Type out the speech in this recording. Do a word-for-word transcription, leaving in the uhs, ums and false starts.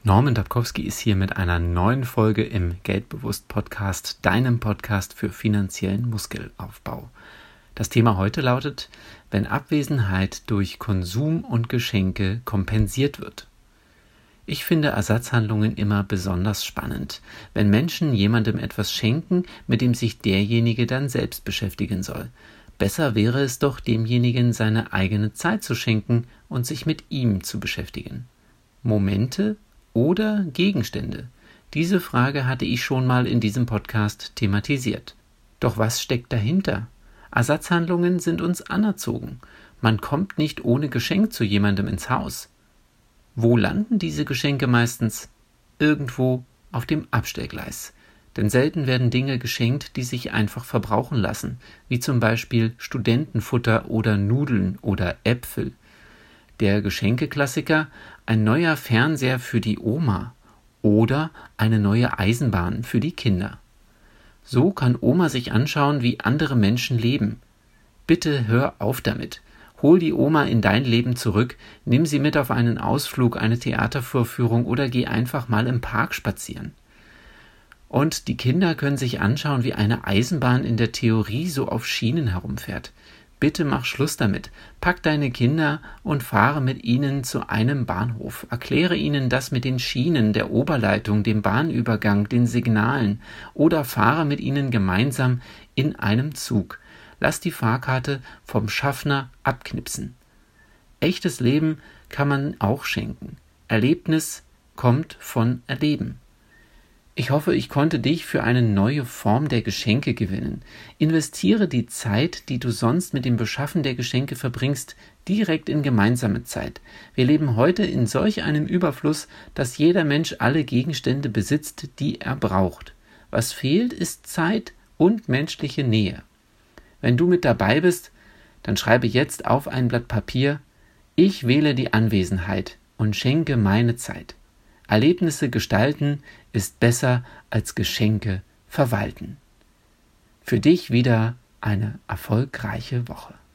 Norman Dabkowski ist hier mit einer neuen Folge im Geldbewusst-Podcast, deinem Podcast für finanziellen Muskelaufbau. Das Thema heute lautet, wenn Abwesenheit durch Konsum und Geschenke kompensiert wird. Ich finde Ersatzhandlungen immer besonders spannend, wenn Menschen jemandem etwas schenken, mit dem sich derjenige dann selbst beschäftigen soll. Besser wäre es doch, demjenigen seine eigene Zeit zu schenken und sich mit ihm zu beschäftigen. Momente oder Gegenstände? Diese Frage hatte ich schon mal in diesem Podcast thematisiert. Doch was steckt dahinter? Ersatzhandlungen sind uns anerzogen. Man kommt nicht ohne Geschenk zu jemandem ins Haus. Wo landen diese Geschenke meistens? Irgendwo auf dem Abstellgleis. Denn selten werden Dinge geschenkt, die sich einfach verbrauchen lassen, wie zum Beispiel Studentenfutter oder Nudeln oder Äpfel. Der Geschenkeklassiker, ein neuer Fernseher für die Oma oder eine neue Eisenbahn für die Kinder. So kann Oma sich anschauen, wie andere Menschen leben. Bitte hör auf damit. Hol die Oma in dein Leben zurück, nimm sie mit auf einen Ausflug, eine Theatervorführung oder geh einfach mal im Park spazieren. Und die Kinder können sich anschauen, wie eine Eisenbahn in der Theorie so auf Schienen herumfährt. Bitte mach Schluss damit. Pack deine Kinder und fahre mit ihnen zu einem Bahnhof. Erkläre ihnen das mit den Schienen, der Oberleitung, dem Bahnübergang, den Signalen oder fahre mit ihnen gemeinsam in einem Zug. Lass die Fahrkarte vom Schaffner abknipsen. Echtes Leben kann man auch schenken. Erlebnis kommt von Erleben. Ich hoffe, ich konnte dich für eine neue Form der Geschenke gewinnen. Investiere die Zeit, die du sonst mit dem Beschaffen der Geschenke verbringst, direkt in gemeinsame Zeit. Wir leben heute in solch einem Überfluss, dass jeder Mensch alle Gegenstände besitzt, die er braucht. Was fehlt, ist Zeit und menschliche Nähe. Wenn du mit dabei bist, dann schreibe jetzt auf ein Blatt Papier: Ich wähle die Anwesenheit und schenke meine Zeit. Erlebnisse gestalten ist besser als Geschenke verwalten. Für dich wieder eine erfolgreiche Woche.